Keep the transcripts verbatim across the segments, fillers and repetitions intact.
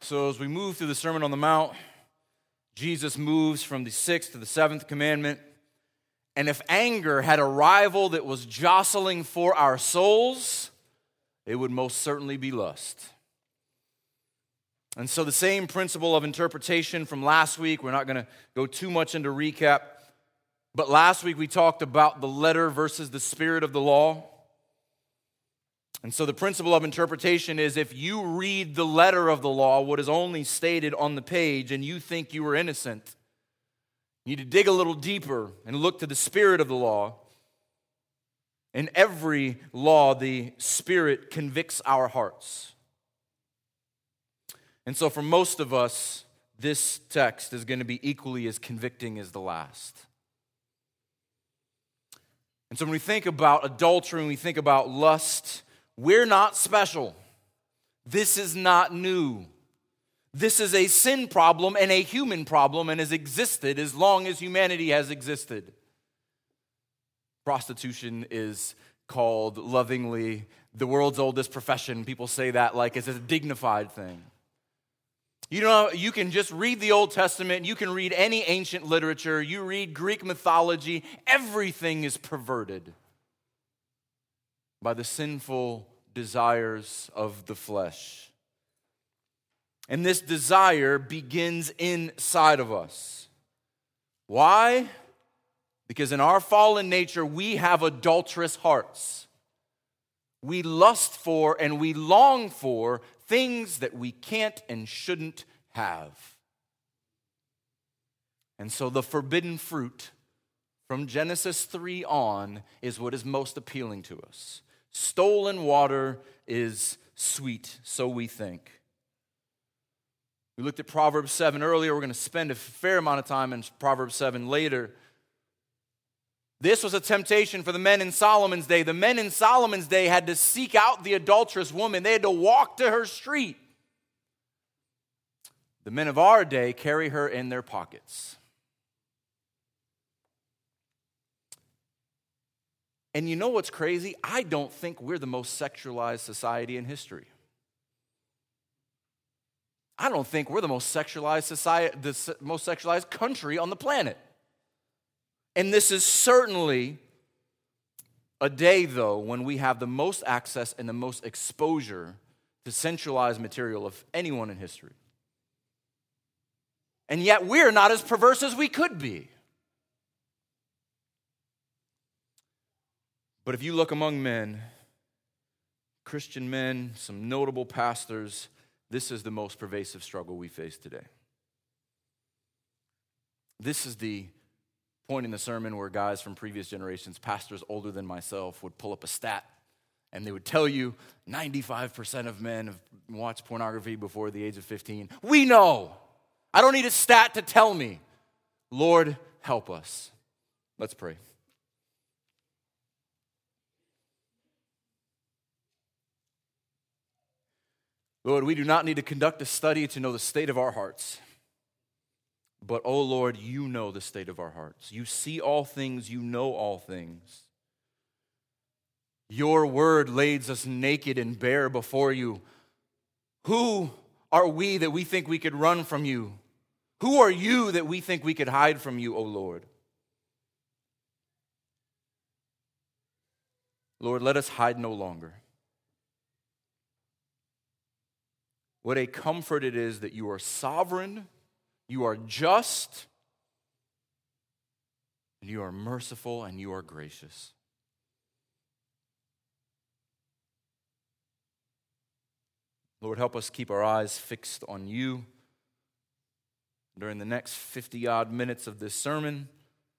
So as we move through the Sermon on the Mount, Jesus moves from the sixth to the seventh commandment. And if anger had a rival that was jostling for our souls, it would most certainly be lust. And so the same principle of interpretation from last week, we're not going to go too much into recap, but last week we talked about the letter versus the spirit of the law. And so the principle of interpretation is if you read the letter of the law, what is only stated on the page, and you think you are innocent, you need to dig a little deeper and look to the spirit of the law. In every law, the Spirit convicts our hearts. And so for most of us, this text is going to be equally as convicting as the last. And so when we think about adultery, when we think about lust, we're not special. This is not new. This is a sin problem and a human problem and has existed as long as humanity has existed. Prostitution is called lovingly the world's oldest profession. People say that like it's a dignified thing. You know, you can just read the Old Testament, you can read any ancient literature, you read Greek mythology, everything is perverted by the sinful desires of the flesh. And this desire begins inside of us. Why? Because in our fallen nature, we have adulterous hearts. We lust for and we long for things that we can't and shouldn't have. And so the forbidden fruit from Genesis three on is what is most appealing to us. Stolen water is sweet, so we think. We looked at Proverbs seven earlier. We're going to spend a fair amount of time in Proverbs seven later. This was a temptation for the men in Solomon's day. The men in Solomon's day had to seek out the adulterous woman. They had to walk to her street. The men of our day carry her in their pockets. And you know what's crazy? I don't think we're the most sexualized society in history. I don't think we're the most sexualized society, the most sexualized country on the planet. And this is certainly a day, though, when we have the most access and the most exposure to sensualized material of anyone in history. And yet we're not as perverse as we could be. But if you look among men, Christian men, some notable pastors, this is the most pervasive struggle we face today. This is the point in the sermon where guys from previous generations, pastors older than myself, would pull up a stat and they would tell you ninety-five percent of men have watched pornography before the age of fifteen. We know. I don't need a stat to tell me. Lord, help us. Let's pray. Lord, we do not need to conduct a study to know the state of our hearts. But, oh Lord, you know the state of our hearts. You see all things, you know all things. Your word lays us naked and bare before you. Who are we that we think we could run from you? Who are you that we think we could hide from you, O Lord? Lord, let us hide no longer. What a comfort it is that you are sovereign, you are just, and you are merciful, and you are gracious. Lord, help us keep our eyes fixed on you during the next fifty-odd minutes of this sermon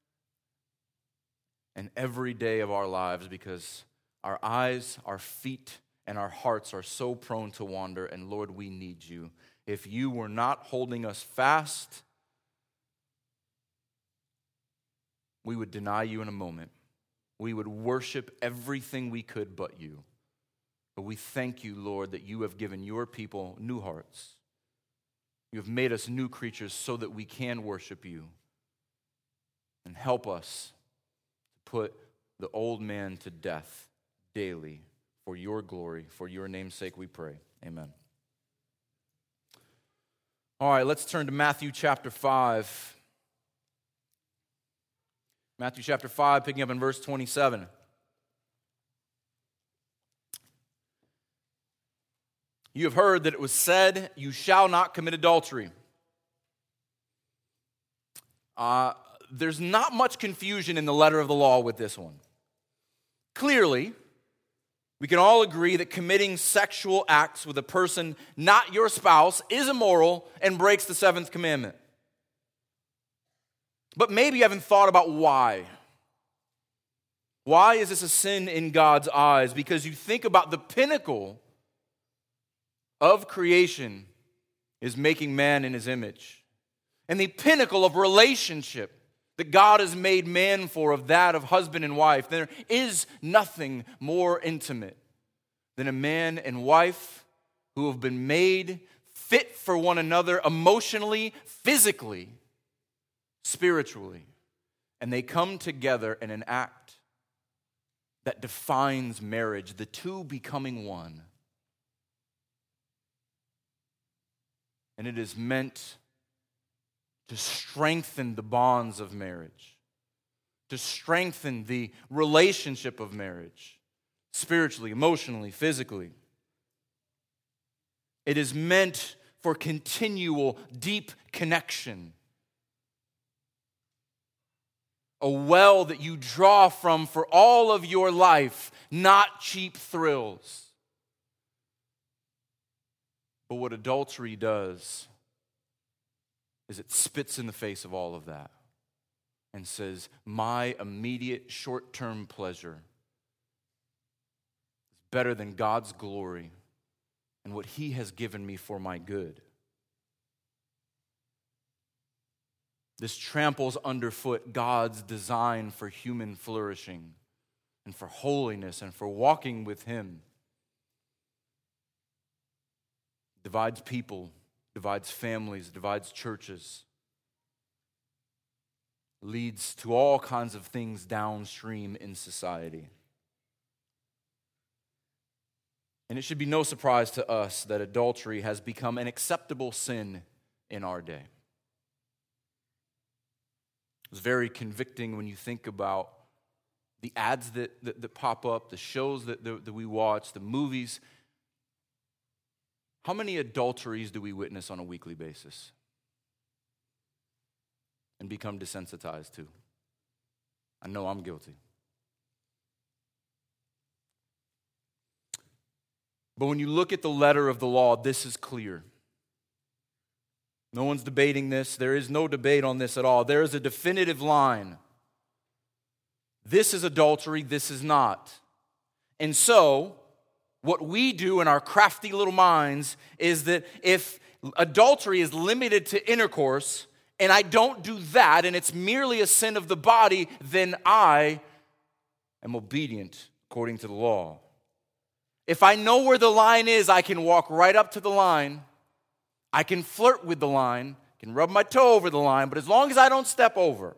and every day of our lives, because our eyes, our feet, and our hearts are so prone to wander, and Lord, we need you. If you were not holding us fast, we would deny you in a moment. We would worship everything we could but you. But we thank you, Lord, that you have given your people new hearts. You have made us new creatures so that we can worship you. And help us to put the old man to death daily for your glory. For your name's sake we pray. Amen. All right, let's turn to Matthew chapter five. Matthew chapter five, picking up in verse twenty-seven. You have heard that it was said, you shall not commit adultery. Uh, there's not much confusion in the letter of the law with this one. Clearly, we can all agree that committing sexual acts with a person not your spouse is immoral and breaks the seventh commandment. But maybe you haven't thought about why. Why is this a sin in God's eyes? Because you think about the pinnacle of creation is making man in his image. And the pinnacle of relationship that God has made man for, of that of husband and wife, there is nothing more intimate than a man and wife who have been made fit for one another emotionally, physically, spiritually. And they come together in an act that defines marriage, the two becoming one. And it is meant to strengthen the bonds of marriage, to strengthen the relationship of marriage, spiritually, emotionally, physically. It is meant for continual, deep connection. A well that you draw from for all of your life, not cheap thrills. But what adultery does is it spits in the face of all of that and says, my immediate short-term pleasure is better than God's glory and what He has given me for my good. This tramples underfoot God's design for human flourishing and for holiness and for walking with Him. Divides people, divides families, divides churches, leads to all kinds of things downstream in society. And it should be no surprise to us that adultery has become an acceptable sin in our day. It's very convicting when you think about the ads that, that, that pop up, the shows that, that, that we watch, the movies. How many adulteries do we witness on a weekly basis and become desensitized to? I know I'm guilty. But when you look at the letter of the law, this is clear. No one's debating this. There is no debate on this at all. There is a definitive line. This is adultery, this is not. And so, what we do in our crafty little minds is that if adultery is limited to intercourse, and I don't do that, and it's merely a sin of the body, then I am obedient according to the law. If I know where the line is, I can walk right up to the line. I can flirt with the line, can rub my toe over the line, but as long as I don't step over,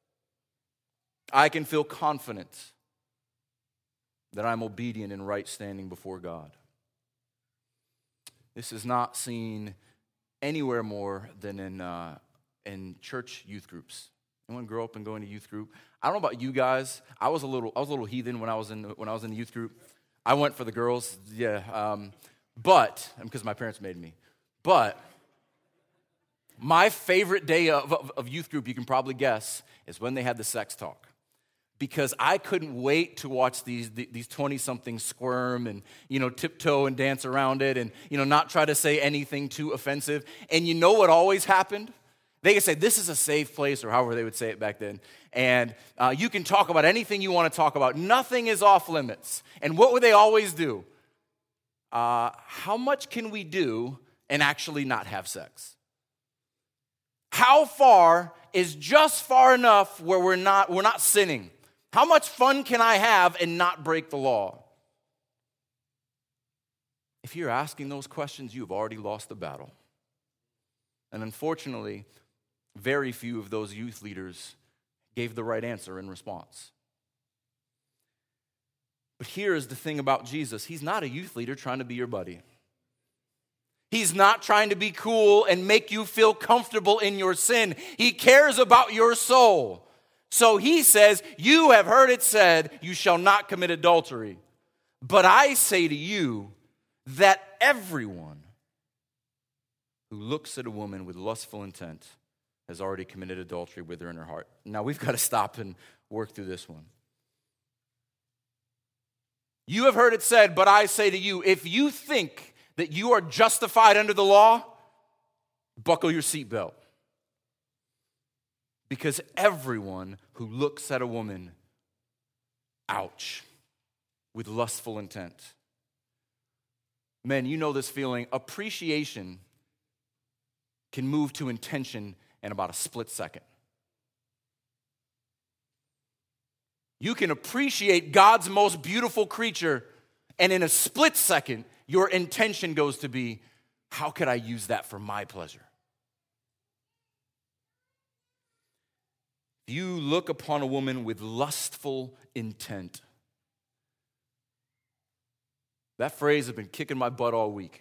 I can feel confident that I'm obedient and right standing before God. This is not seen anywhere more than in uh, in church youth groups. Anyone grow up and go into youth group? I don't know about you guys. I was a little I was a little heathen when I was in when I was in the youth group. I went for the girls, yeah, um, but because my parents made me. But my favorite day of, of, of youth group, you can probably guess, is when they had the sex talk. Because I couldn't wait to watch these these twenty-somethings squirm and, you know, tiptoe and dance around it and, you know, not try to say anything too offensive. And you know what always happened? They could say, this is a safe place, or however they would say it back then. And uh, you can talk about anything you want to talk about. Nothing is off limits. And what would they always do? Uh, how much can we do and actually not have sex? How far is just far enough where we're not we're not sinning? How much fun can I have and not break the law? If you're asking those questions, you've already lost the battle. And unfortunately, very few of those youth leaders gave the right answer in response. But here is the thing about Jesus. He's not a youth leader trying to be your buddy. He's not trying to be cool and make you feel comfortable in your sin. He cares about your soul. So he says, you have heard it said, you shall not commit adultery. But I say to you that everyone who looks at a woman with lustful intent has already committed adultery with her in her heart. Now we've got to stop and work through this one. You have heard it said, but I say to you, if you think that you are justified under the law, buckle your seatbelt. Because everyone who looks at a woman, ouch, with lustful intent. Men, you know this feeling. Appreciation can move to intention in about a split second. You can appreciate God's most beautiful creature, and in a split second, your intention goes to be, how could I use that for my pleasure? If you look upon a woman with lustful intent, that phrase has been kicking my butt all week.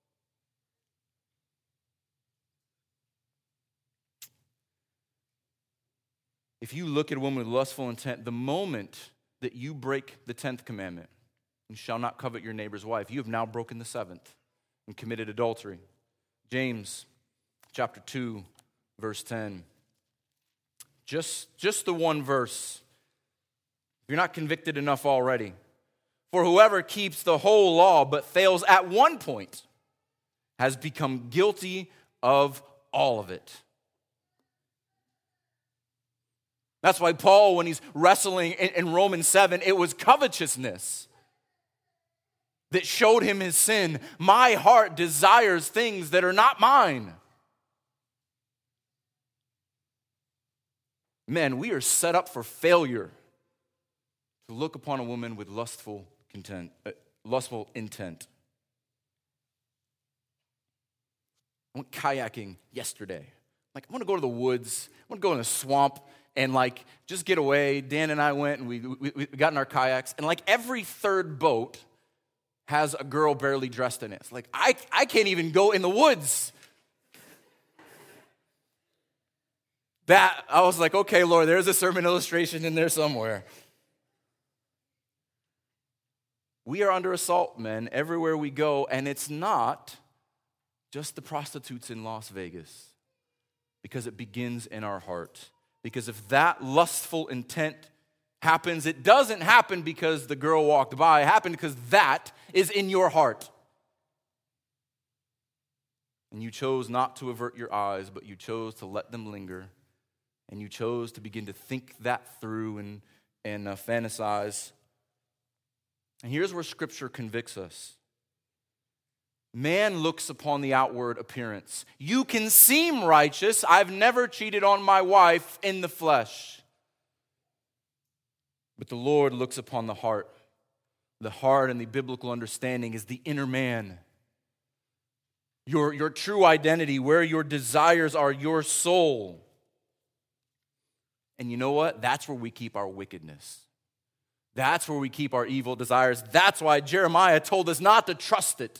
If you look at a woman with lustful intent, the moment that you break the tenth commandment, you shall not covet your neighbor's wife, you have now broken the seventh and committed adultery. James chapter two, verse ten. Just, just the one verse. If you're not convicted enough already. For whoever keeps the whole law but fails at one point has become guilty of all of it. That's why Paul, when he's wrestling in, in Romans seven, it was covetousness that showed him his sin. My heart desires things that are not mine. Men, we are set up for failure to look upon a woman with lustful content, uh, lustful intent. I went kayaking yesterday. Like, I want to go to the woods. I want to go in a swamp and like just get away. Dan and I went and we, we, we got in our kayaks. And like every third boat has a girl barely dressed in it. It's like, I, I can't even go in the woods. That, I was like, okay, Lord, there's a sermon illustration in there somewhere. We are under assault, men, everywhere we go, and it's not just the prostitutes in Las Vegas, because it begins in our heart. Because if that lustful intent happens, it doesn't happen because the girl walked by. It happened because that is in your heart. And you chose not to avert your eyes, but you chose to let them linger. And you chose to begin to think that through and, and uh, fantasize. And here's where Scripture convicts us. Man looks upon the outward appearance. You can seem righteous. I've never cheated on my wife in the flesh. But the Lord looks upon the heart. The heart and the biblical understanding is the inner man. Your, your true identity, where your desires are, your soul. And you know what? That's where we keep our wickedness. That's where we keep our evil desires. That's why Jeremiah told us not to trust it.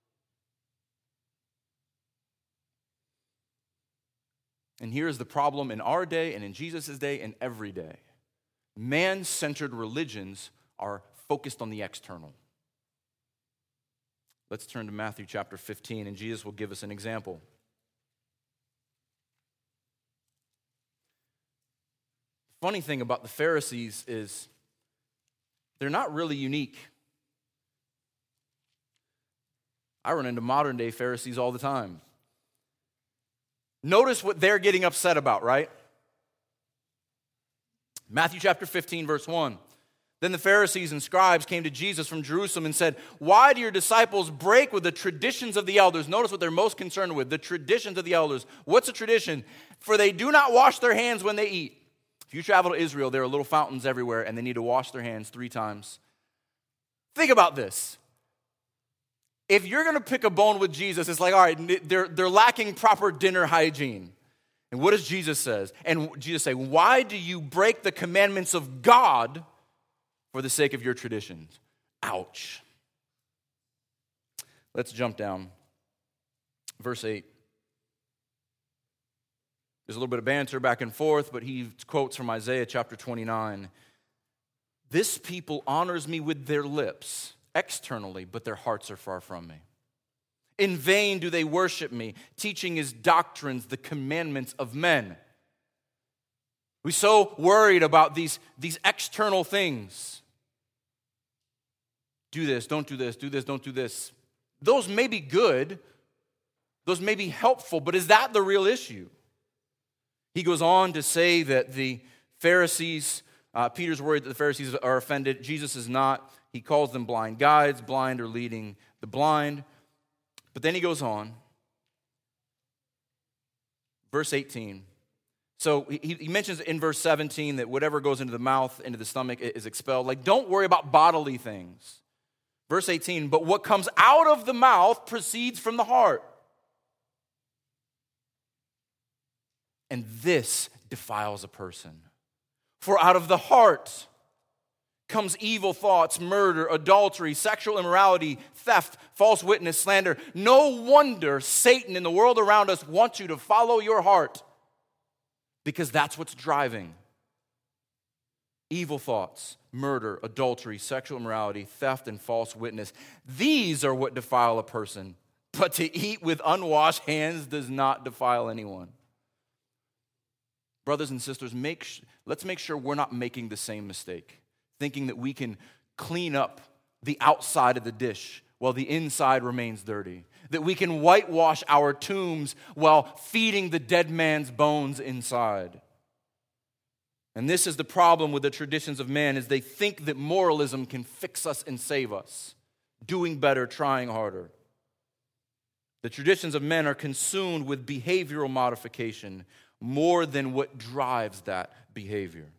And here's the problem in our day and in Jesus' day and every day. Man-centered religions are focused on the external. Let's turn to Matthew chapter fifteen, and Jesus will give us an example. Funny thing about the Pharisees is they're not really unique. I run into modern day Pharisees all the time. Notice what they're getting upset about, right? Matthew chapter fifteen, verse one. Then the Pharisees and scribes came to Jesus from Jerusalem and said, "Why do your disciples break with the traditions of the elders?" Notice what they're most concerned with, the traditions of the elders. What's a tradition? For they do not wash their hands when they eat. If you travel to Israel, there are little fountains everywhere, and they need to wash their hands three times. Think about this. If you're going to pick a bone with Jesus, it's like, all right, they're, they're lacking proper dinner hygiene. And what does Jesus say? And Jesus say, why do you break the commandments of God for the sake of your traditions? Ouch. Let's jump down Verse eight. There's a little bit of banter back and forth, but he quotes from Isaiah chapter twenty-nine. This people honors me with their lips externally, but their hearts are far from me. In vain do they worship me, teaching as doctrines the commandments of men. We're so worried about these, these external things. Do this, don't do this, do this, don't do this. Those may be good. Those may be helpful, but is that the real issue? He goes on to say that the Pharisees, uh, Peter's worried that the Pharisees are offended. Jesus is not. He calls them blind guides. Blind are leading the blind. But then he goes on. Verse eighteen. So he, he mentions in verse seventeen that whatever goes into the mouth, into the stomach is expelled. Like, don't worry about bodily things. Verse eighteen, but what comes out of the mouth proceeds from the heart. And this defiles a person. For out of the heart comes evil thoughts, murder, adultery, sexual immorality, theft, false witness, slander. No wonder Satan and the world around us wants you to follow your heart, because that's what's driving. Evil thoughts, murder, adultery, sexual immorality, theft, and false witness. These are what defile a person. But to eat with unwashed hands does not defile anyone. Brothers and sisters, make sh- let's make sure we're not making the same mistake, thinking that we can clean up the outside of the dish while the inside remains dirty, that we can whitewash our tombs while feeding the dead man's bones inside. And this is the problem with the traditions of men, is they think that moralism can fix us and save us, doing better, trying harder. The traditions of men are consumed with behavioral modification more than what drives that behavior.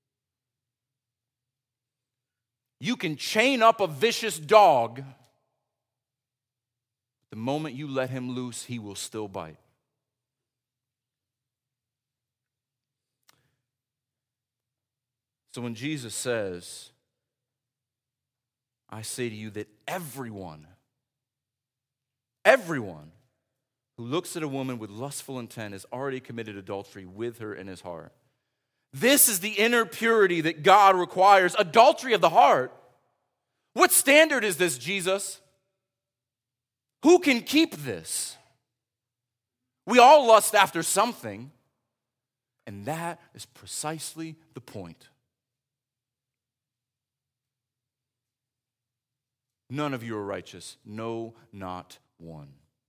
You can chain up a vicious dog. The moment you let him loose, he will still bite. So when Jesus says, I say to you that everyone, everyone who looks at a woman with lustful intent has already committed adultery with her in his heart. This is the inner purity that God requires, adultery of the heart. What standard is this, Jesus? Who can keep this? We all lust after something, and that is precisely the point. None of you are righteous, no, not one.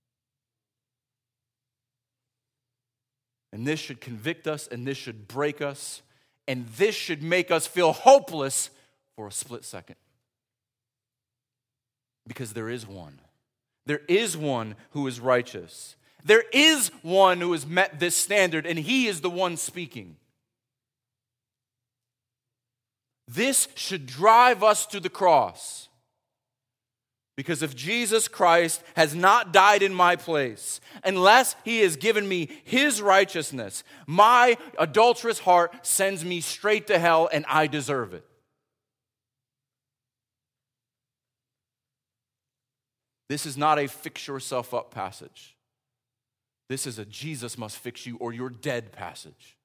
And this should convict us, and this should break us, and this should make us feel hopeless for a split second. Because there is one. There is one who is righteous. There is one who has met this standard, and he is the one speaking. This should drive us to the cross. Because if Jesus Christ has not died in my place, unless he has given me his righteousness, my adulterous heart sends me straight to hell, and I deserve it. This is not a fix yourself up passage. This is a Jesus must fix you or you're dead passage.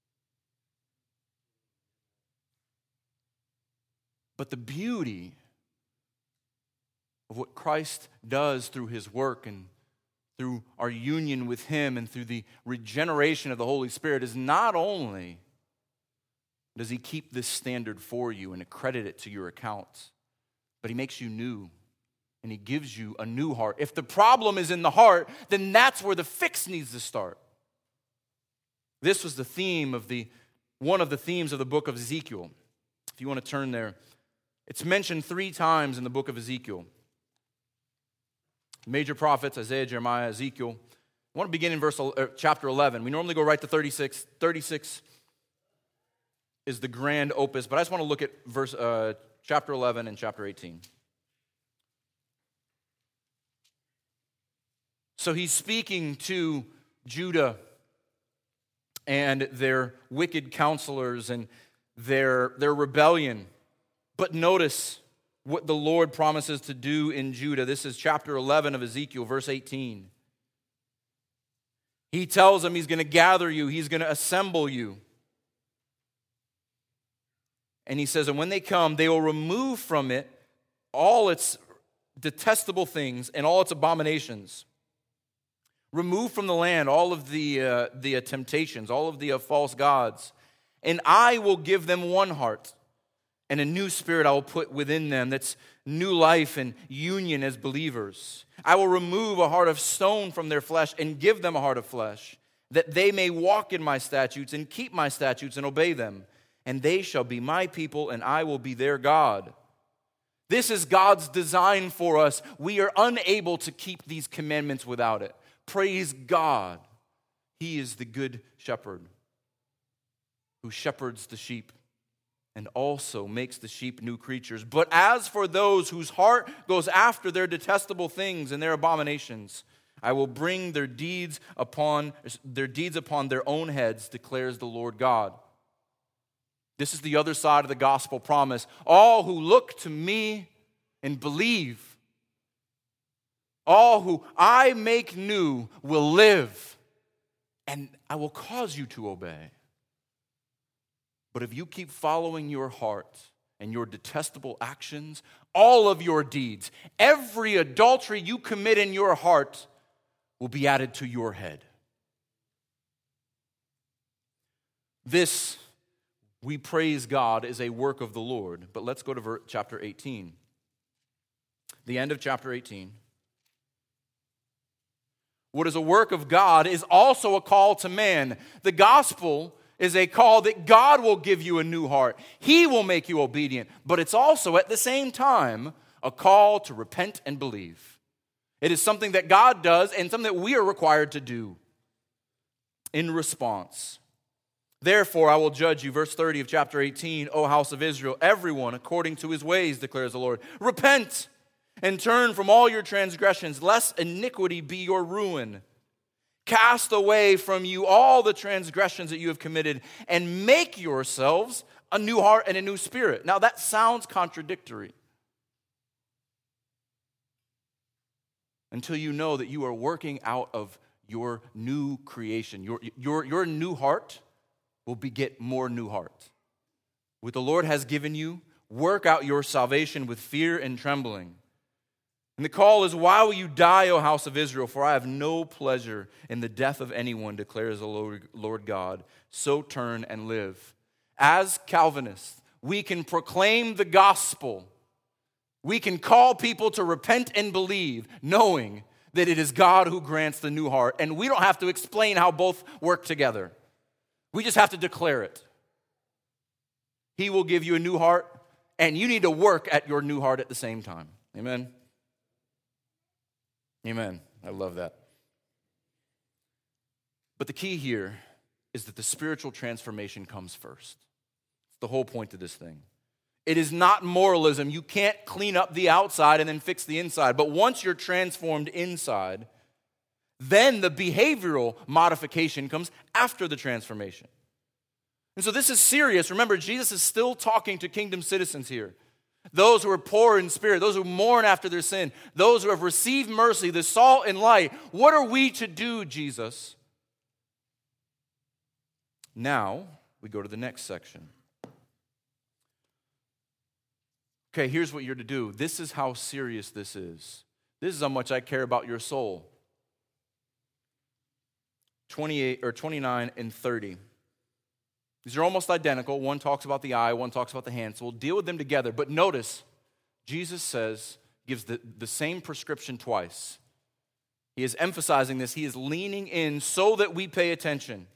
But the beauty of what Christ does through his work and through our union with him and through the regeneration of the Holy Spirit is not only does he keep this standard for you and accredit it to your account, but he makes you new and he gives you a new heart. If the problem is in the heart, then that's where the fix needs to start. This was the theme of the, one of the themes of the book of Ezekiel. If you want to turn there, it's mentioned three times in the book of Ezekiel. Major prophets, Isaiah, Jeremiah, Ezekiel. I want to begin in verse uh, chapter eleven. We normally go right to thirty-six. thirty-six is the grand opus, but I just want to look at verse uh, chapter eleven and chapter eighteen. So he's speaking to Judah and their wicked counselors and their, their rebellion. But notice what the Lord promises to do in Judah. This is chapter eleven of Ezekiel, verse eighteen. He tells them he's going to gather you, he's going to assemble you. And he says, and when they come, they will remove from it all its detestable things and all its abominations. Remove from the land all of the, uh, the uh, temptations, all of the uh, false gods. And I will give them one heart, and a new spirit I will put within them. That's new life and union as believers. I will remove a heart of stone from their flesh and give them a heart of flesh, that they may walk in my statutes and keep my statutes and obey them. And they shall be my people, and I will be their God. This is God's design for us. We are unable to keep these commandments without it. Praise God. He is the good shepherd who shepherds the sheep and also makes the sheep new creatures. But as for those whose heart goes after their detestable things and their abominations, I will bring their deeds upon their deeds upon their own heads, declares the Lord God. This is the other side of the gospel promise. All who look to me and believe, all who I make new will live, and I will cause you to obey. But if you keep following your heart and your detestable actions, all of your deeds, every adultery you commit in your heart will be added to your head. This, we praise God, is a work of the Lord. But let's go to ver- chapter eighteen. The end of chapter eighteen. What is a work of God is also a call to man. The gospel is a call that God will give you a new heart. He will make you obedient. But it's also at the same time a call to repent and believe. It is something that God does and something that we are required to do in response. Therefore, I will judge you. Verse thirty of chapter eighteen, O house of Israel, everyone according to his ways, declares the Lord. Repent and turn from all your transgressions, lest iniquity be your ruin. Cast away from you all the transgressions that you have committed, and make yourselves a new heart and a new spirit. Now that sounds contradictory, until you know that you are working out of your new creation. Your, your, your new heart will beget more new heart. What the Lord has given you, work out your salvation with fear and trembling. And the call is, why will you die, O house of Israel? For I have no pleasure in the death of anyone, declares the Lord, Lord God. So turn and live. As Calvinists, we can proclaim the gospel. We can call people to repent and believe, knowing that it is God who grants the new heart. And we don't have to explain how both work together. We just have to declare it. He will give you a new heart, and you need to work at your new heart at the same time. Amen? Amen. I love that. But the key here is that the spiritual transformation comes first. It's the whole point of this thing. It is not moralism. You can't clean up the outside and then fix the inside. But once you're transformed inside, then the behavioral modification comes after the transformation. And so this is serious. Remember, Jesus is still talking to kingdom citizens here. Those who are poor in spirit, those who mourn after their sin, those who have received mercy, the salt and light. What are we to do, Jesus? Now, we go to the next section. Okay, here's what you're to do. This is how serious this is. This is how much I care about your soul. twenty-eight or twenty-nine and thirty. These are almost identical. One talks about the eye, one talks about the hand. So we'll deal with them together. But notice, Jesus says, gives the, the same prescription twice. He is emphasizing this. He is leaning in so that we pay attention.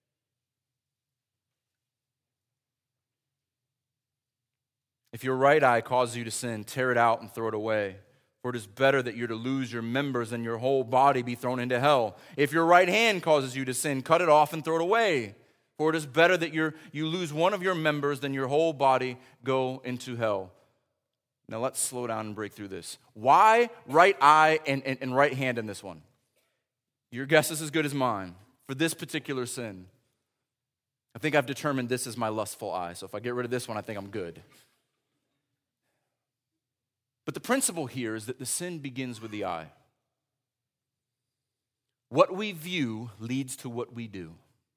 If your right eye causes you to sin, tear it out and throw it away. For it is better that you're to lose your members than your whole body be thrown into hell. If your right hand causes you to sin, cut it off and throw it away. For it is better that you're, you lose one of your members than your whole body go into hell. Now let's slow down and break through this. Why right eye and, and, and right hand in this one? Your guess is as good as mine. For this particular sin, I think I've determined this is my lustful eye. So if I get rid of this one, I think I'm good. But the principle here is that the sin begins with the eye. What we view leads to what we do.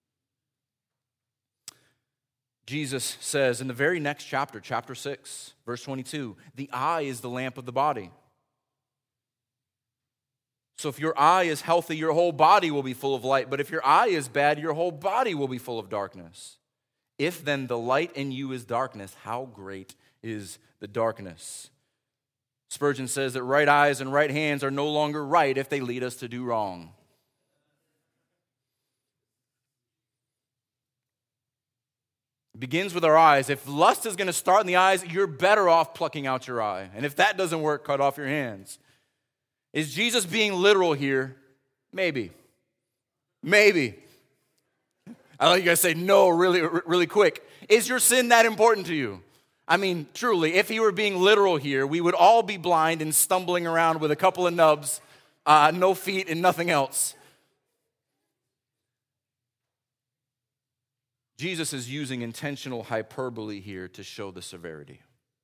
Jesus says in the very next chapter, chapter six, verse twenty-two, the eye is the lamp of the body. So if your eye is healthy, your whole body will be full of light. But if your eye is bad, your whole body will be full of darkness. If then the light in you is darkness, how great is the darkness? Spurgeon says that right eyes and right hands are no longer right if they lead us to do wrong. It begins with our eyes. If lust is going to start in the eyes, you're better off plucking out your eye. And if that doesn't work, cut off your hands. Is Jesus being literal here? Maybe. Maybe. I like you guys say no really, really quick. Is your sin that important to you? I mean, truly, if he were being literal here, we would all be blind and stumbling around with a couple of nubs, uh, no feet, and nothing else. Jesus is using intentional hyperbole here to show the severity.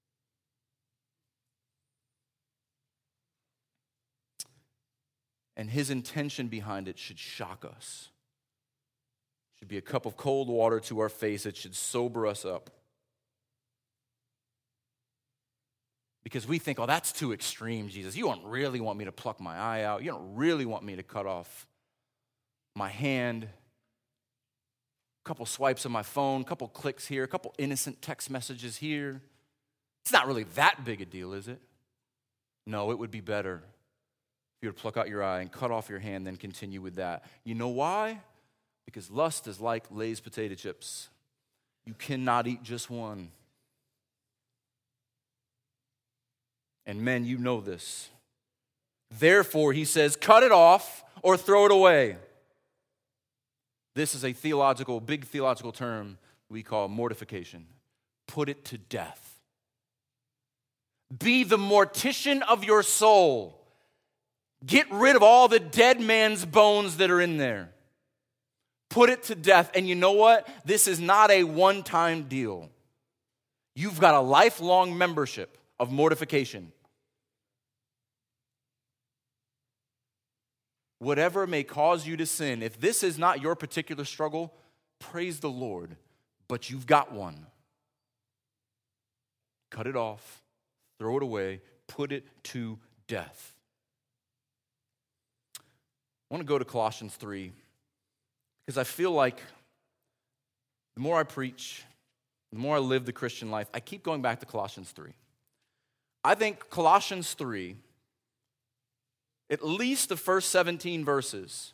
And his intention behind it should shock us. It should be a cup of cold water to our face. It should sober us up. Because we think, oh, that's too extreme, Jesus. You don't really want me to pluck my eye out. You don't really want me to cut off my hand. A couple swipes on my phone, a couple clicks here, a couple innocent text messages here. It's not really that big a deal, is it? No, it would be better if you were to pluck out your eye and cut off your hand, then continue with that. You know why? Because lust is like Lay's potato chips. You cannot eat just one. And men, you know this. Therefore, he says, cut it off or throw it away. This is a theological, big theological term we call mortification. Put it to death. Be the mortician of your soul. Get rid of all the dead man's bones that are in there. Put it to death. And you know what? This is not a one-time deal. You've got a lifelong membership of mortification. Whatever may cause you to sin, if this is not your particular struggle, praise the Lord, but you've got one. Cut it off, throw it away, put it to death. I want to go to Colossians three because I feel like the more I preach, the more I live the Christian life, I keep going back to Colossians three. I think Colossians three, at least the first seventeen verses,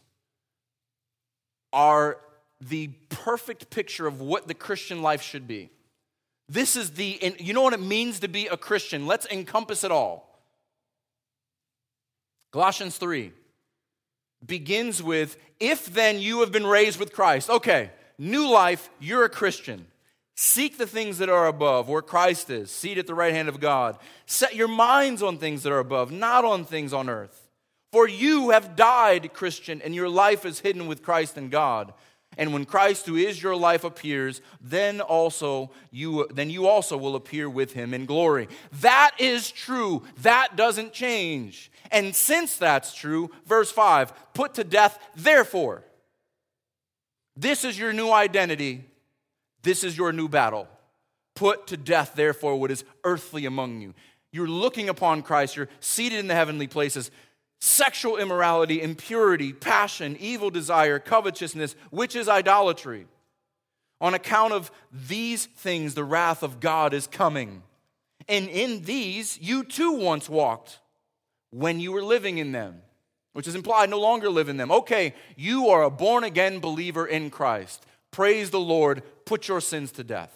are the perfect picture of what the Christian life should be. This is the, and you know what it means to be a Christian? Let's encompass it all. Colossians three begins with, if then you have been raised with Christ. Okay, new life, you're a Christian. Seek the things that are above, where Christ is, seated at the right hand of God. Set your minds on things that are above, not on things on earth. For you have died, Christian, and your life is hidden with Christ in God. And when Christ, who is your life, appears, then also you then you also will appear with him in glory. That is true. That doesn't change. And since that's true, verse five, put to death, therefore. This is your new identity. This is your new battle. Put to death, therefore, what is earthly among you. You're looking upon Christ. You're seated in the heavenly places. Sexual immorality, impurity, passion, evil desire, covetousness, which is idolatry. On account of these things, the wrath of God is coming. And in these, you too once walked when you were living in them, which is implied no longer live in them. Okay, you are a born-again believer in Christ. Praise the Lord. Put your sins to death.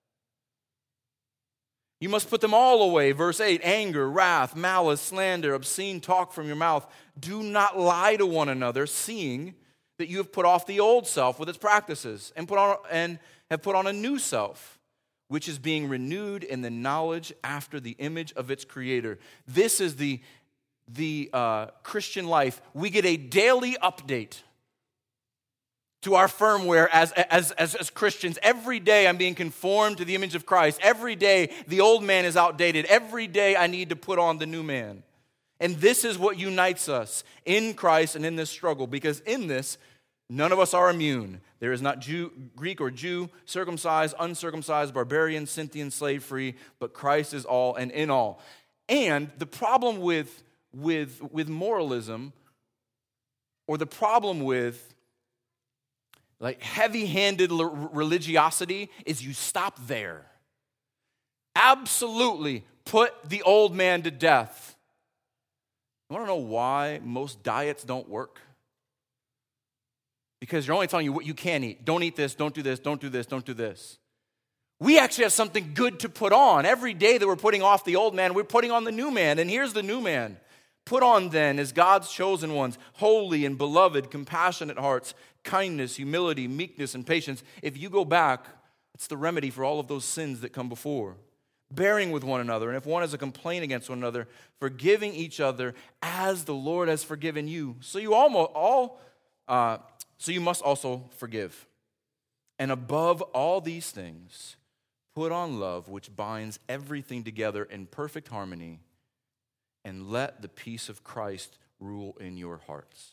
You must put them all away. Verse eight, anger, wrath, malice, slander, obscene talk from your mouth. Do not lie to one another, seeing that you have put off the old self with its practices and put on and have put on a new self, which is being renewed in the knowledge after the image of its creator. This is the, the uh, Christian life. We get a daily update to our firmware as, as, as, as Christians. Every day I'm being conformed to the image of Christ. Every day the old man is outdated. Every day I need to put on the new man. And this is what unites us in Christ and in this struggle, because in this, none of us are immune. There is not Jew, Greek or Jew, circumcised, uncircumcised, barbarian, Scythian, slave-free, but Christ is all and in all. And the problem with, with, with moralism, or the problem with like heavy-handed religiosity, is you stop there. Absolutely put the old man to death. You want to know why most diets don't work? Because you're only telling you what you can eat. Don't eat this, don't do this, don't do this, don't do this. We actually have something good to put on. Every day that we're putting off the old man, we're putting on the new man. And here's the new man. Put on then as God's chosen ones, holy and beloved, compassionate hearts, kindness, humility, meekness, and patience. If you go back, it's the remedy for all of those sins that come before. Bearing with one another, and if one has a complaint against one another, forgiving each other as the Lord has forgiven you. So you almost all, uh, so you must also forgive. And above all these things, put on love, which binds everything together in perfect harmony, and let the peace of Christ rule in your hearts.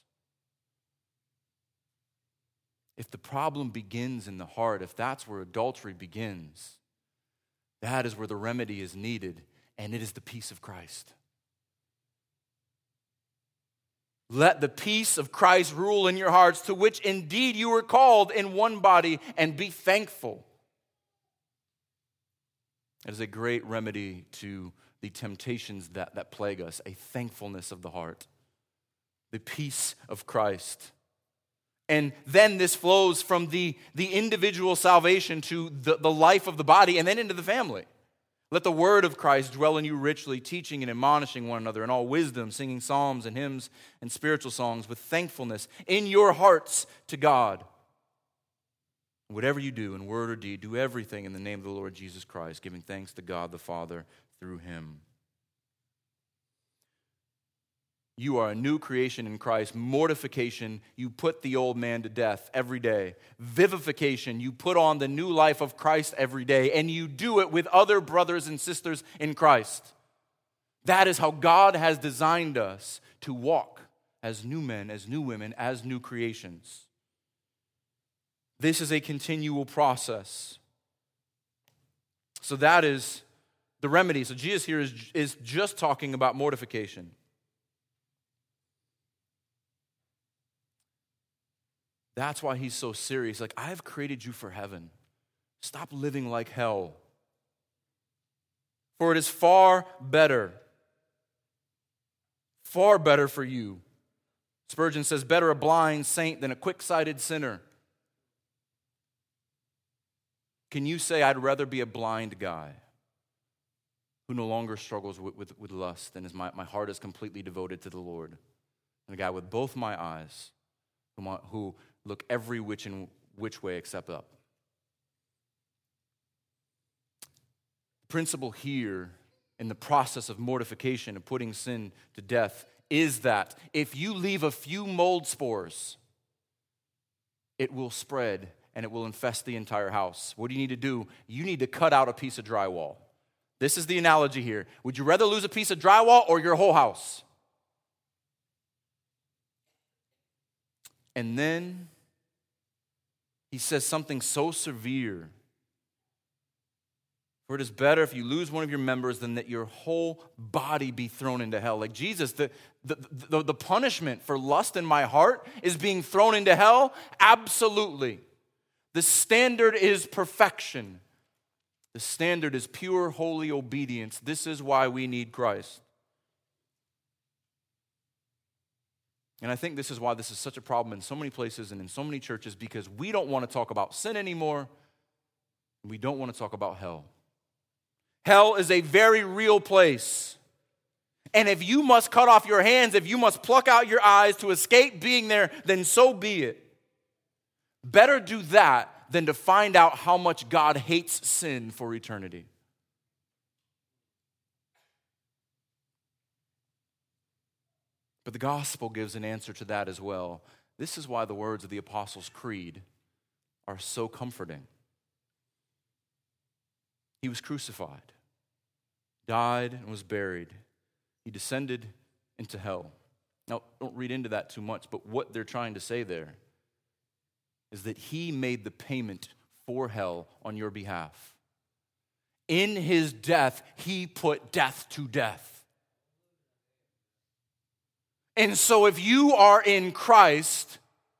If the problem begins in the heart, if that's where adultery begins, that is where the remedy is needed, and it is the peace of Christ. Let the peace of Christ rule in your hearts, to which indeed you were called in one body, and be thankful. It is a great remedy to the temptations that, that plague us, a thankfulness of the heart, the peace of Christ. And then this flows from the, the individual salvation to the, the life of the body, and then into the family. Let the word of Christ dwell in you richly, teaching and admonishing one another in all wisdom, singing psalms and hymns and spiritual songs with thankfulness in your hearts to God. Whatever you do in word or deed, do everything in the name of the Lord Jesus Christ, giving thanks to God the Father through him. You are a new creation in Christ. Mortification, you put the old man to death every day. Vivification, you put on the new life of Christ every day, and you do it with other brothers and sisters in Christ. That is how God has designed us to walk as new men, as new women, as new creations. This is a continual process. So that is the remedy. So Jesus here is, is just talking about mortification. That's why he's so serious. Like, I have created you for heaven. Stop living like hell. For it is far better, far better for you. Spurgeon says, better a blind saint than a quick-sighted sinner. Can you say, I'd rather be a blind guy who no longer struggles with, with, with lust and is my, my heart is completely devoted to the Lord, and a guy with both my eyes who, who look every which and which way except up? The principle here in the process of mortification and putting sin to death is that if you leave a few mold spores, it will spread and it will infest the entire house. What do you need to do? You need to cut out a piece of drywall. This is the analogy here. Would you rather lose a piece of drywall or your whole house? And then he says something so severe. For it is better if you lose one of your members than that your whole body be thrown into hell. Like Jesus, the, the, the, the punishment for lust in my heart is being thrown into hell? Absolutely. The standard is perfection. The standard is pure, holy obedience. This is why we need Christ. And I think this is why this is such a problem in so many places and in so many churches, because we don't want to talk about sin anymore, and we don't want to talk about hell. Hell is a very real place. And if you must cut off your hands, if you must pluck out your eyes to escape being there, then so be it. Better do that than to find out how much God hates sin for eternity. But the gospel gives an answer to that as well. This is why the words of the Apostles' Creed are so comforting. He was crucified, died, and was buried. He descended into hell. Now, don't read into that too much, but what they're trying to say there is that he made the payment for hell on your behalf. In his death, he put death to death. And so if you are in Christ,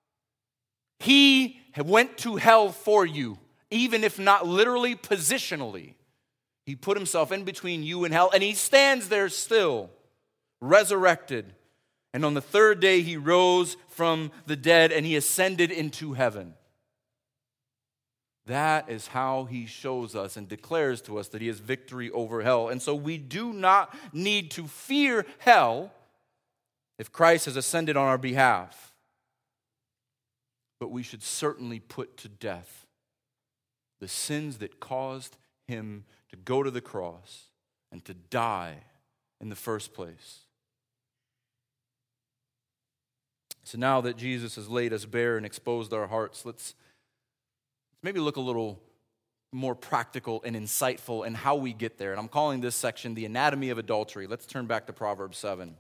he went to hell for you, even if not literally, positionally. He put himself in between you and hell, and he stands there still, resurrected. And on the third day, he rose from the dead, and he ascended into heaven. That is how he shows us and declares to us that he has victory over hell. And so we do not need to fear hell if Christ has ascended on our behalf. But we should certainly put to death the sins that caused him to go to the cross and to die in the first place. So now that Jesus has laid us bare and exposed our hearts, let's maybe look a little more practical and insightful in how we get there. And I'm calling this section the anatomy of adultery. Let's turn back to Proverbs seven.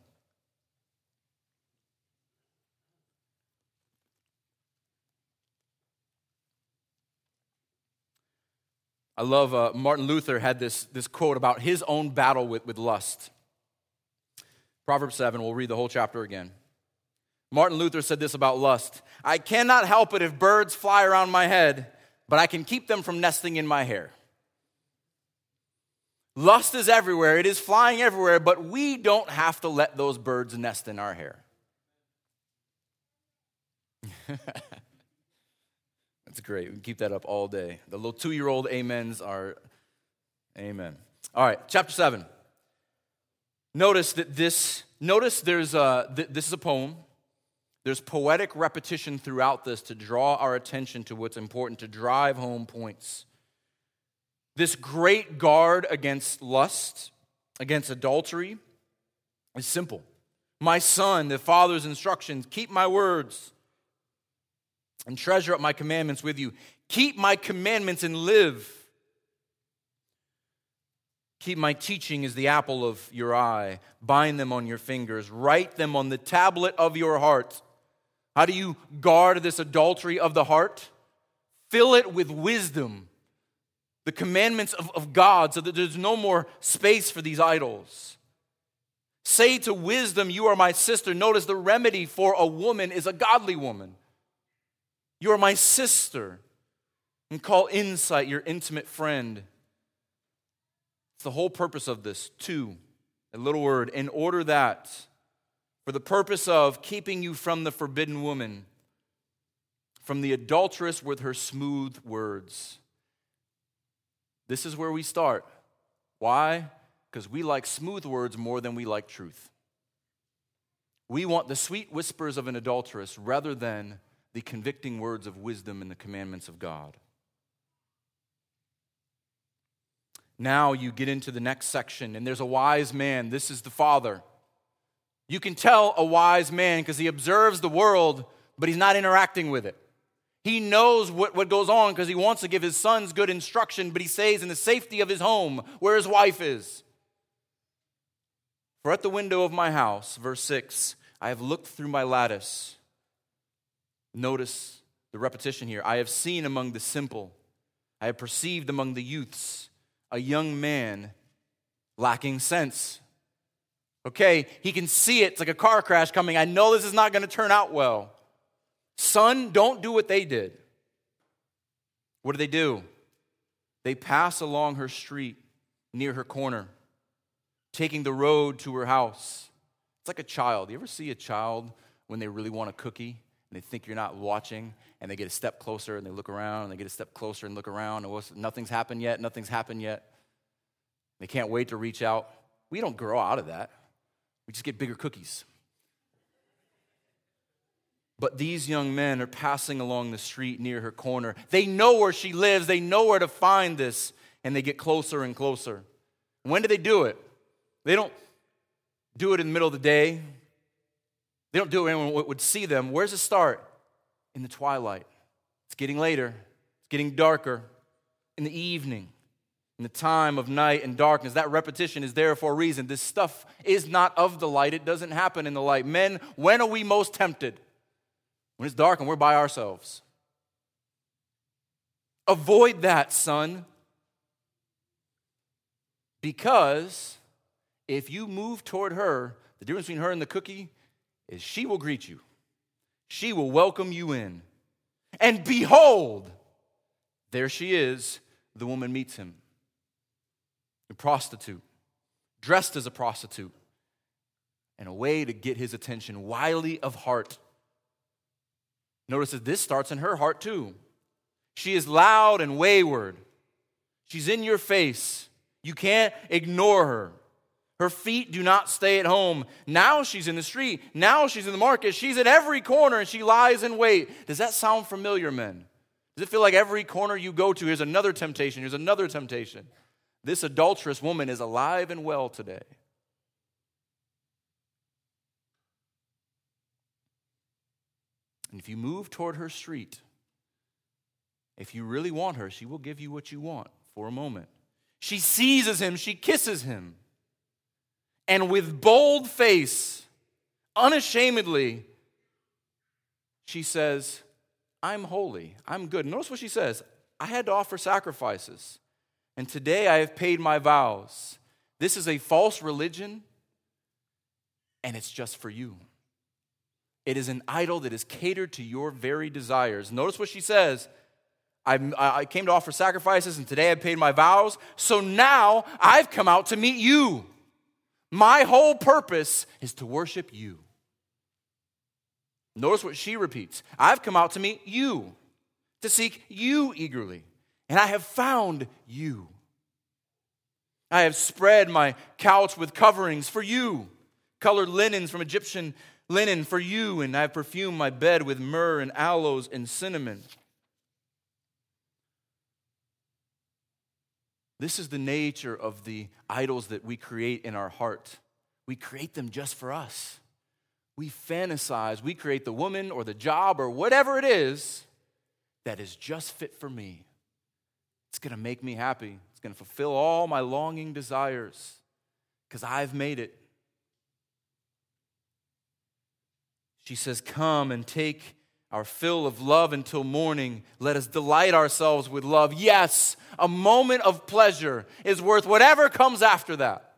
I love uh, Martin Luther had this, this quote about his own battle with, with lust. Proverbs seven, we'll read the whole chapter again. Martin Luther said this about lust. I cannot help it if birds fly around my head, but I can keep them from nesting in my hair. Lust is everywhere. It is flying everywhere, but we don't have to let those birds nest in our hair. That's great. We can keep that up all day. The little two-year-old amens are amen. All right, chapter seven. Notice that this, notice there's a, th- this is a poem. There's poetic repetition throughout this to draw our attention to what's important, to drive home points. This great guard against lust, against adultery, is simple. My son, the Father's instructions, keep my words and treasure up my commandments with you. Keep my commandments and live. Keep my teaching as the apple of your eye. Bind them on your fingers. Write them on the tablet of your heart. How do you guard this adultery of the heart? Fill it with wisdom, the commandments of, of God, so that there's no more space for these idols. Say to wisdom, you are my sister. Notice the remedy for a woman is a godly woman. You are my sister. And call insight your intimate friend. It's the whole purpose of this. Two, a little word, in order that, for the purpose of keeping you from the forbidden woman, from the adulteress with her smooth words. This is where we start. Why? Because we like smooth words more than we like truth. We want the sweet whispers of an adulteress rather than the convicting words of wisdom and the commandments of God. Now you get into the next section, and there's a wise man. This is the father. You can tell a wise man because he observes the world, but he's not interacting with it. He knows what, what goes on because he wants to give his sons good instruction, but he stays in the safety of his home where his wife is. For at the window of my house, verse six, I have looked through my lattice. Notice the repetition here. I have seen among the simple, I have perceived among the youths, a young man lacking sense. Okay, he can see it. It's like a car crash coming. I know this is not going to turn out well. Son, don't do what they did. What do they do? They pass along her street near her corner, taking the road to her house. It's like a child. You ever see a child when they really want a cookie and they think you're not watching, and they get a step closer and they look around and they get a step closer and look around and nothing's happened yet, nothing's happened yet. They can't wait to reach out. We don't grow out of that. We just get bigger cookies. But these young men are passing along the street near her corner. They know where she lives. They know where to find this. And they get closer and closer. When do they do it? They don't do it in the middle of the day. They don't do it when anyone would see them. Where's it start? In the twilight. It's getting later. It's getting darker. In the evening. In the time of night and darkness, that repetition is there for a reason. This stuff is not of the light. It doesn't happen in the light. Men, when are we most tempted? When it's dark and we're by ourselves. Avoid that, son. Because if you move toward her, the difference between her and the cookie is she will greet you. She will welcome you in. And behold, there she is. The woman meets him. A prostitute, dressed as a prostitute, and a way to get his attention, wily of heart. Notice that this starts in her heart too. She is loud and wayward. She's in your face. You can't ignore her. Her feet do not stay at home. Now she's in the street. Now she's in the market. She's at every corner and she lies in wait. Does that sound familiar, men? Does it feel like every corner you go to, here's another temptation, here's another temptation? This adulterous woman is alive and well today. And if you move toward her street, if you really want her, she will give you what you want for a moment. She seizes him, she kisses him. And with bold face, unashamedly, she says, I'm holy, I'm good. Notice what she says. I had to offer sacrifices. And today I have paid my vows. This is a false religion, and it's just for you. It is an idol that is catered to your very desires. Notice what she says. I, I came to offer sacrifices, and today I paid my vows, so now I've come out to meet you. My whole purpose is to worship you. Notice what she repeats. I've come out to meet you, to seek you eagerly. And I have found you. I have spread my couch with coverings for you, colored linens from Egyptian linen for you, and I have perfumed my bed with myrrh and aloes and cinnamon. This is the nature of the idols that we create in our heart. We create them just for us. We fantasize, we create the woman or the job or whatever it is that is just fit for me. It's going to make me happy. It's going to fulfill all my longing desires because I've made it. She says, come and take our fill of love until morning. Let us delight ourselves with love. Yes, a moment of pleasure is worth whatever comes after that.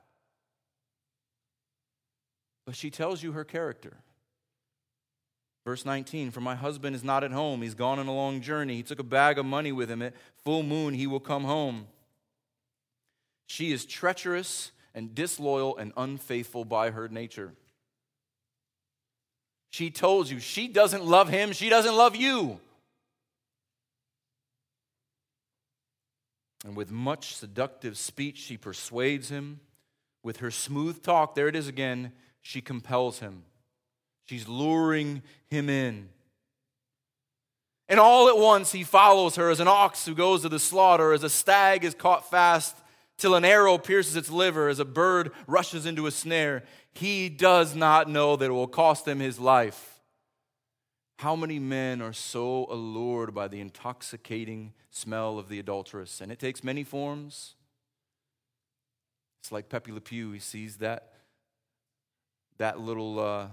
But she tells you her character. Verse nineteen, for my husband is not at home. He's gone on a long journey. He took a bag of money with him. At full moon, he will come home. She is treacherous and disloyal and unfaithful by her nature. She told you she doesn't love him. She doesn't love you. And with much seductive speech, she persuades him. With her smooth talk, there it is again, she compels him. She's luring him in. And all at once he follows her as an ox who goes to the slaughter, as a stag is caught fast till an arrow pierces its liver, as a bird rushes into a snare. He does not know that it will cost him his life. How many men are so allured by the intoxicating smell of the adulteress? And it takes many forms. It's like Pepe Le Pew. He sees that, that little uh,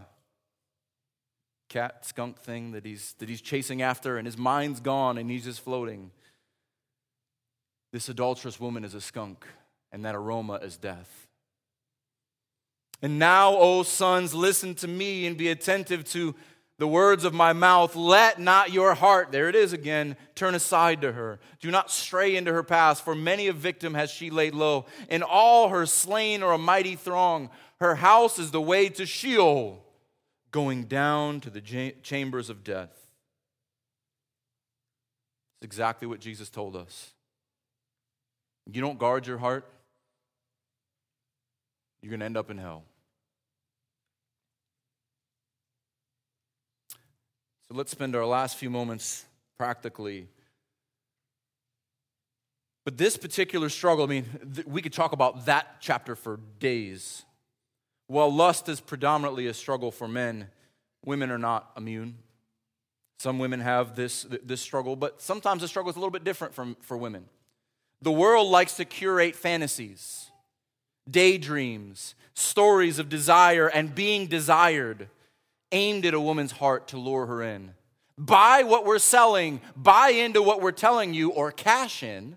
cat skunk thing that he's, that he's chasing after, and his mind's gone and he's just floating. This adulterous woman is a skunk, and that aroma is death. And now, O sons, listen to me and be attentive to the words of my mouth. Let not your heart, there it is again, turn aside to her. Do not stray into her paths, for many a victim has she laid low. And all her slain are a mighty throng. Her house is the way to Sheol, going down to the chambers of death. It's exactly what Jesus told us. You don't guard your heart, you're going to end up in hell. So let's spend our last few moments practically. But this particular struggle, I mean, th- we could talk about that chapter for days. While lust is predominantly a struggle for men, women are not immune. Some women have this, this struggle, but sometimes the struggle is a little bit different from, for women. The world likes to curate fantasies, daydreams, stories of desire and being desired, aimed at a woman's heart to lure her in. Buy what we're selling, buy into what we're telling you, or cash in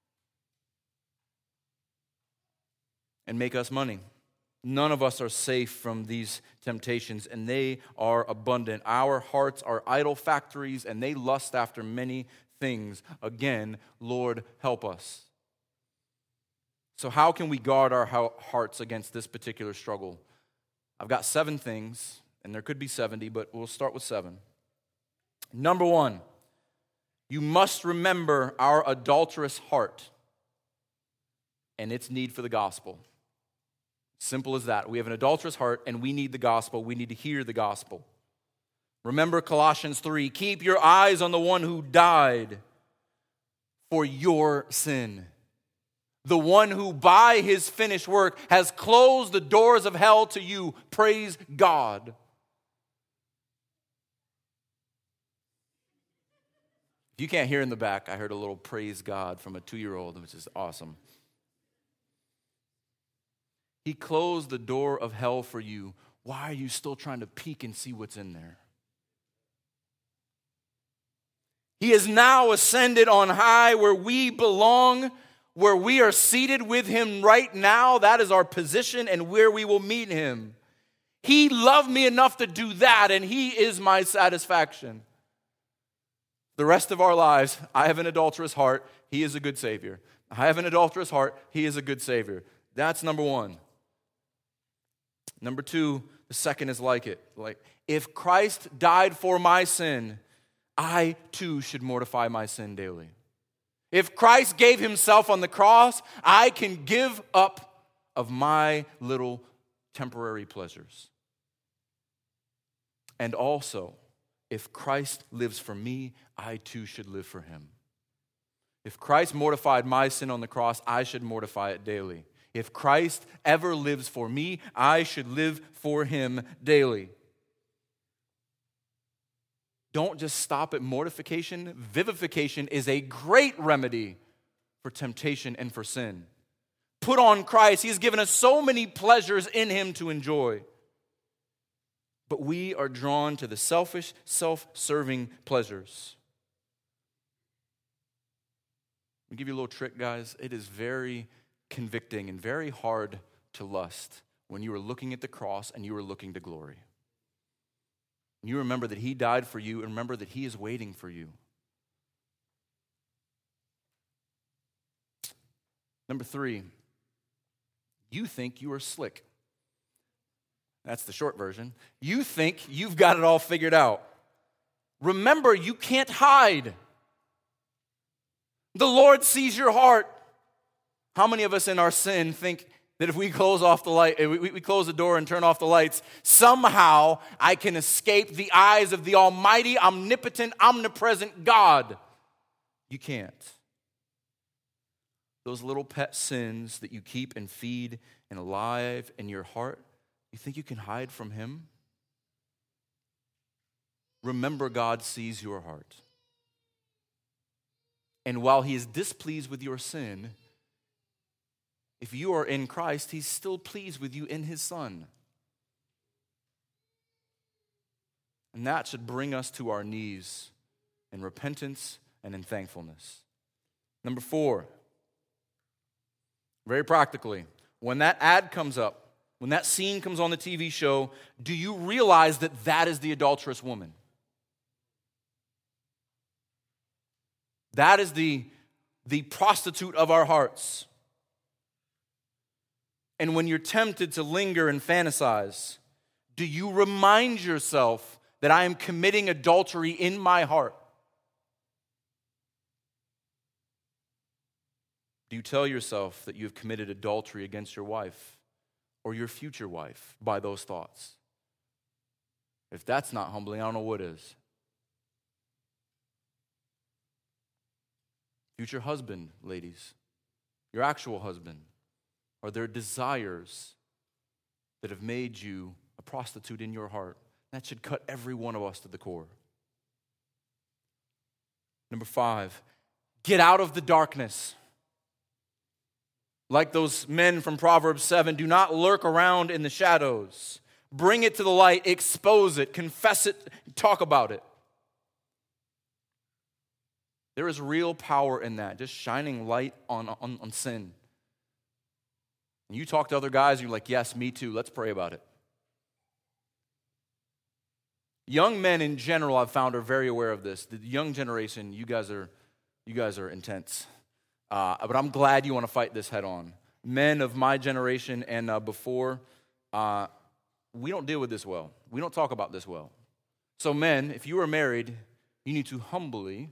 and make us money. None of us are safe from these temptations, and they are abundant. Our hearts are idol factories, and they lust after many things. Again, Lord, help us. So how can we guard our hearts against this particular struggle? I've got seven things, and there could be seventy, but we'll start with seven. Number one, you must remember our adulterous heart and its need for the gospel. Simple as that. We have an adulterous heart, and we need the gospel. We need to hear the gospel. Remember Colossians three, keep your eyes on the one who died for your sin. The one who by his finished work has closed the doors of hell to you. Praise God. If you can't hear in the back, I heard a little praise God from a two-year-old, which is awesome. He closed the door of hell for you. Why are you still trying to peek and see what's in there? He is now ascended on high where we belong, where we are seated with him right now. That is our position and where we will meet him. He loved me enough to do that, and he is my satisfaction. The rest of our lives, I have an adulterous heart. He is a good Savior. I have an adulterous heart. He is a good Savior. That's number one. Number two, the second is like it. Like, if Christ died for my sin, I too should mortify my sin daily. If Christ gave himself on the cross, I can give up of my little temporary pleasures. And also, if Christ lives for me, I too should live for him. If Christ mortified my sin on the cross, I should mortify it daily. If Christ ever lives for me, I should live for him daily. Don't just stop at mortification. Vivification is a great remedy for temptation and for sin. Put on Christ. He has given us so many pleasures in him to enjoy. But we are drawn to the selfish, self-serving pleasures. I'll give you a little trick, guys. It is very convicting and very hard to lust when you are looking at the cross and you are looking to glory. You remember that he died for you and remember that he is waiting for you. Number three, you think you are slick. That's the short version. You think you've got it all figured out. Remember, you can't hide. The Lord sees your heart. How many of us in our sin think that if we close off the light, we, we close the door and turn off the lights, somehow I can escape the eyes of the almighty, omnipotent, omnipresent God? You can't. Those little pet sins that you keep and feed and alive in your heart, you think you can hide from him? Remember, God sees your heart. And while he is displeased with your sin, if you are in Christ, he's still pleased with you in his Son. And that should bring us to our knees in repentance and in thankfulness. Number four, very practically, when that ad comes up, when that scene comes on the T V show, do you realize that that is the adulterous woman? That is the, the prostitute of our hearts. And when you're tempted to linger and fantasize, do you remind yourself that I am committing adultery in my heart? Do you tell yourself that you have committed adultery against your wife or your future wife by those thoughts? If that's not humbling, I don't know what is. Future husband, ladies, your actual husband. Are there desires that have made you a prostitute in your heart? That should cut every one of us to the core. Number five, get out of the darkness. Like those men from Proverbs seven, do not lurk around in the shadows. Bring it to the light, expose it, confess it, talk about it. There is real power in that, just shining light on, on, on sin. And you talk to other guys, and you're like, yes, me too, let's pray about it. Young men in general, I've found, are very aware of this. The young generation, you guys are, you guys are intense. Uh, but I'm glad you want to fight this head on. Men of my generation and uh, before, uh, we don't deal with this well. We don't talk about this well. So men, if you are married, you need to humbly,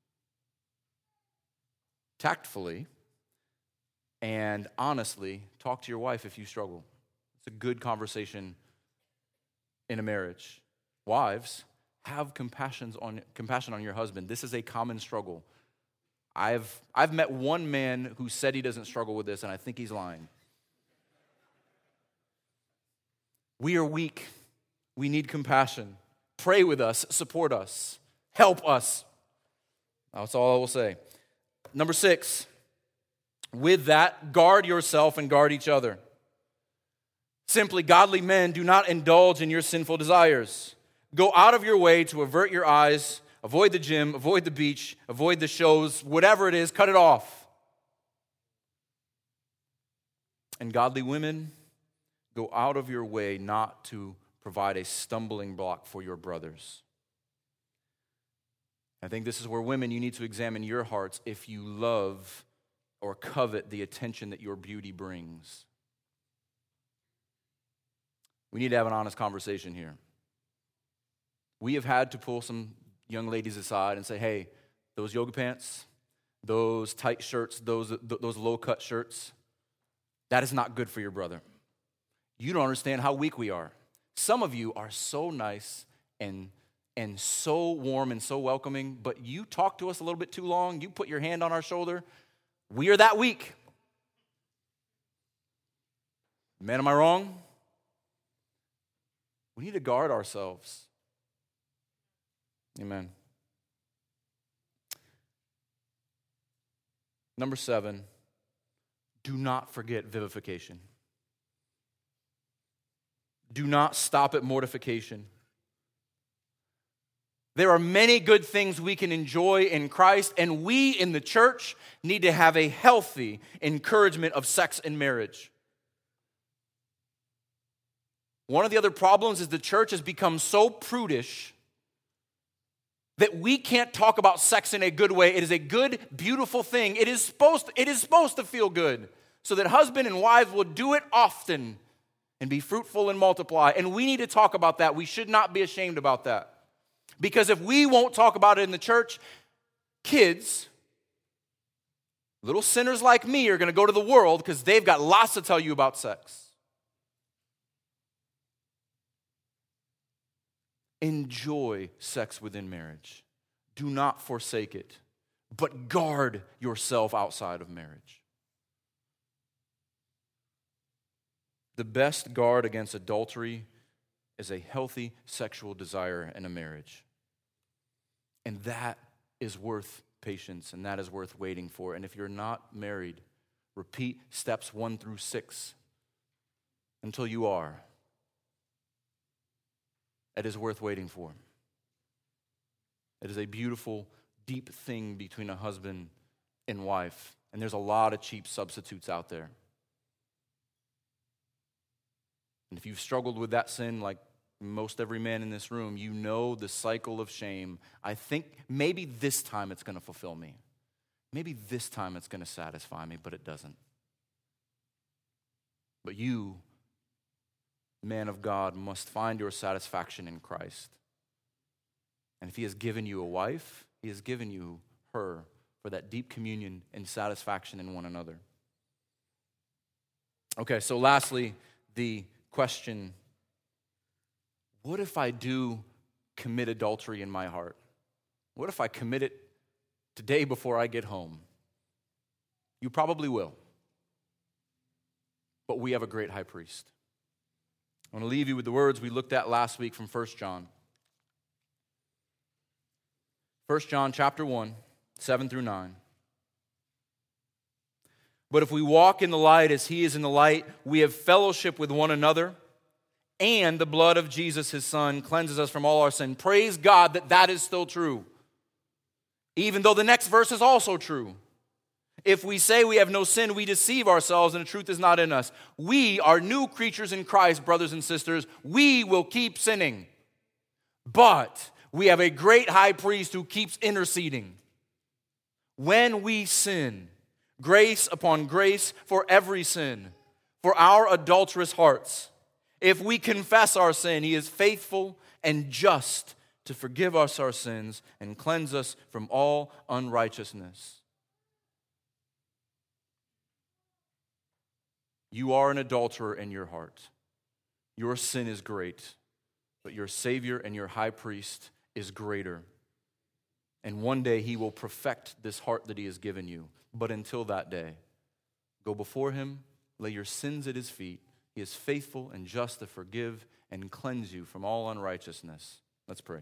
tactfully, and honestly talk to your wife if you struggle. It's a good conversation in a marriage. Wives, have compassion on, compassion on your husband. This is a common struggle. I've, I've met one man who said he doesn't struggle with this, and I think he's lying. We are weak. We need compassion. Pray with us, support us, help us. That's all I will say. Number six, with that, guard yourself and guard each other. Simply, godly men, do not indulge in your sinful desires. Go out of your way to avert your eyes, avoid the gym, avoid the beach, avoid the shows, whatever it is, cut it off. And godly women, go out of your way not to provide a stumbling block for your brothers. I think this is where women, you need to examine your hearts if you love or covet the attention that your beauty brings. We need to have an honest conversation here. We have had to pull some young ladies aside and say, hey, those yoga pants, those tight shirts, those, those low-cut shirts, that is not good for your brother. You don't understand how weak we are. Some of you are so nice and, and so warm and so welcoming, but you talk to us a little bit too long, you put your hand on our shoulder, we are that weak. Man, am I wrong? We need to guard ourselves. Amen. Number seven, do not forget vivification. Do not stop at mortification. There are many good things we can enjoy in Christ, and we in the church need to have a healthy encouragement of sex and marriage. One of the other problems is the church has become so prudish that we can't talk about sex in a good way. It is a good, beautiful thing. It is supposed to, it is supposed to feel good, so that husband and wives will do it often and be fruitful and multiply. And we need to talk about that. We should not be ashamed about that. Because if we won't talk about it in the church, kids, little sinners like me, are going to go to the world because they've got lots to tell you about sex. Enjoy sex within marriage. Do not forsake it, but guard yourself outside of marriage. The best guard against adultery is a healthy sexual desire in a marriage. And that is worth patience, and that is worth waiting for. And if you're not married, repeat steps one through six until you are. It is worth waiting for. It is a beautiful, deep thing between a husband and wife. And there's a lot of cheap substitutes out there. And if you've struggled with that sin like most every man in this room, you know the cycle of shame. I think maybe this time it's going to fulfill me. Maybe this time it's going to satisfy me, but it doesn't. But you, man of God, must find your satisfaction in Christ. And if he has given you a wife, he has given you her for that deep communion and satisfaction in one another. Okay, so lastly, the question, what if I do commit adultery in my heart? What if I commit it today before I get home? You probably will. But we have a great high priest. I want to leave you with the words we looked at last week from First John. First John chapter one, seven through nine. But if we walk in the light as he is in the light, we have fellowship with one another, and the blood of Jesus, his son, cleanses us from all our sin. Praise God that that is still true, even though the next verse is also true. If we say we have no sin, we deceive ourselves, and the truth is not in us. We are new creatures in Christ, brothers and sisters. We will keep sinning, but we have a great high priest who keeps interceding. When we sin, grace upon grace for every sin, for our adulterous hearts. If we confess our sin, he is faithful and just to forgive us our sins and cleanse us from all unrighteousness. You are an adulterer in your heart. Your sin is great, but your Savior and your high priest is greater. And one day he will perfect this heart that he has given you. But until that day, go before him, lay your sins at his feet. He is faithful and just to forgive and cleanse you from all unrighteousness. Let's pray.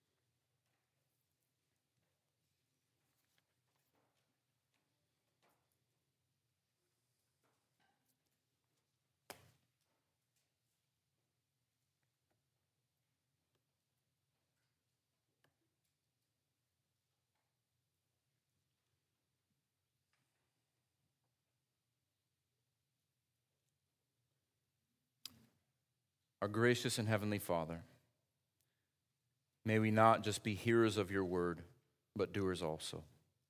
Our gracious and heavenly Father, may we not just be hearers of your word, but doers also.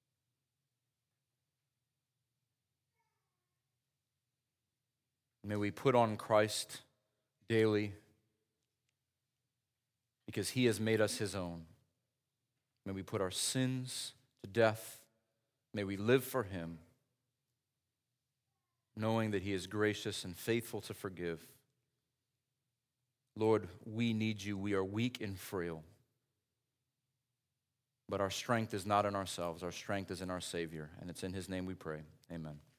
May we put on Christ daily because he has made us his own. May we put our sins to death. May we live for him, knowing that he is gracious and faithful to forgive. Lord, we need you. We are weak and frail. But our strength is not in ourselves. Our strength is in our Savior. And it's in his name we pray. Amen.